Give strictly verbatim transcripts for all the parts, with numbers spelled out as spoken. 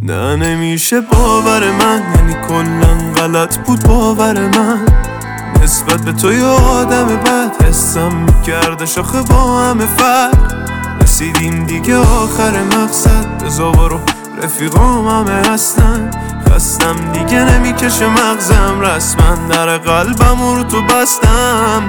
نه نمیشه باور من، یعنی کلن غلط بود باور من نسبت به تو. یه آدم بد حسم میکرده شاخه با همه فرق. رسیدیم دیگه آخر مقصد، بزا برو رفیقام همه هستن. خستم دیگه نمیکشه مغزم، رسما در قلبم رو تو بستم.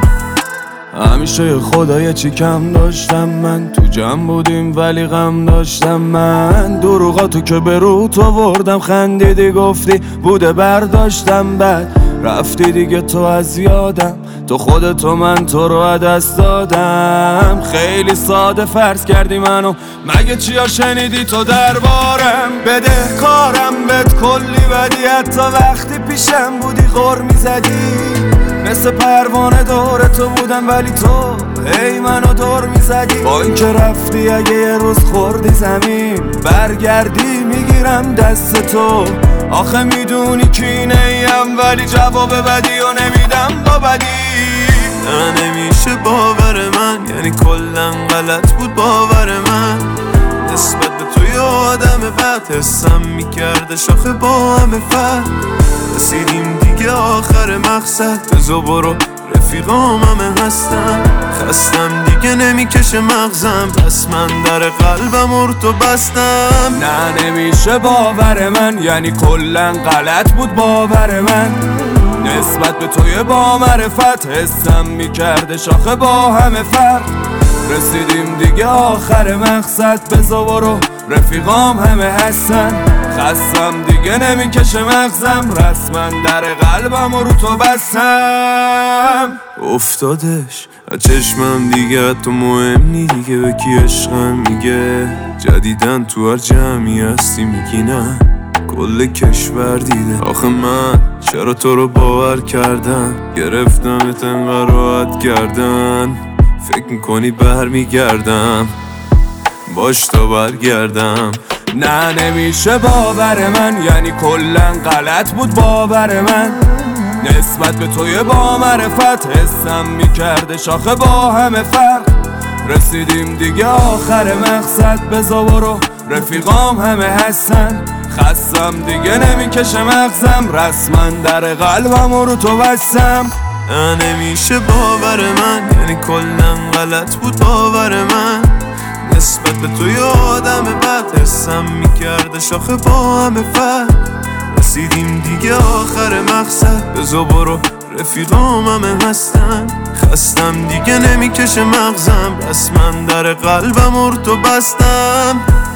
همیشه خدای چی کم داشتم من، تو جمع بودیم ولی غم داشتم من. دروغاتو که به روت آوردم، خندیدی گفتی بوده برداشتم، بعد رفتی دیگه تو از یادم. تو خودتو من تو رو دست دادم. خیلی ساده فرض کردی منو، مگه چیا شنیدی تو دربارم؟ بده کارم بهت کلی بدی، حتی وقتی پیشم بودی غر میزدی. مثل پروانه دور تو بودم ولی تو هی منو دور میزدی. با این که رفتی اگه یه روز خوردی زمین، برگردی میگیرم دست تو. آخه میدونی کینه ایم ولی جواب بدی و نمیدم با بدی. نه نمیشه باور من، یعنی کلن غلط بود باور من نسبت به تو. یه آدم بد حسم میکرده شاخه با همه فرق. رسیدیم دیگه آخر مقصد، بزا برو رفیقام همه هستن. خستم دیگه نمیکشه مغزم، پس من در قلبم رو تو بستم. نه نمیشه باور من، یعنی کلن غلط بود باور من نسبت به توی با معرفت. حسم میکرده شاخه با همه فرق. رسیدیم دیگه آخر مقصد، بزا برو رفیقام همه هستن. خستم دیگه نمیکشه مغزم، رسما در قلبم رو تو بستم. افتادش از چشمم دیگه، تو مهم نی دیگه به کی عشقم میگه. جدیدن تو هر جمعی هستی میگی نه، کل کشور دیده. آخه من چرا تو رو باور کردم، گرفتمت انقدر راحت کردن. فکر میکنی برمیگردم، باش تا برگردم. نه نمیشه باور من، یعنی کلن غلط بود باور من نسبت به توی با معرفت. حسم میکرده شاخه با همه فرق. رسیدیم دیگه آخر مقصد، بزا برو رفیقام همه هستن. خستم دیگه نمیکشه مغزم، رسما در قلبم رو تو بستم. نه نمیشه باور من، یعنی کلن غلط بود باور من نسبت به تو. یه آدم بد حسم میکرده شاخه با همه فرق. رسیدیم دیگه آخر مقصد، بزا برو رفیقام همه هستن. خستم دیگه نمیکشه مغزم، رسما در قلبم رو تو بستم.